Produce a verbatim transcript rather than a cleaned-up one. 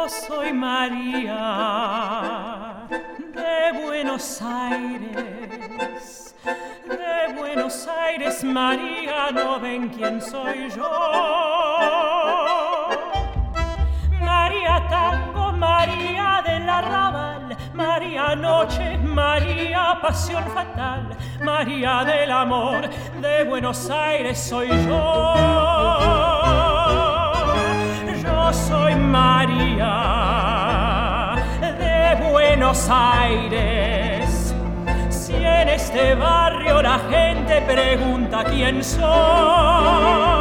soy María de Buenos Aires, de Buenos Aires, María, ¿no ven quién soy yo? María Tango, María del Arrabal, María Noche, María Pasión Fatal, María del Amor, de Buenos Aires soy yo. Yo soy María de Buenos Aires. Si en este barrio la gente pregunta quién soy,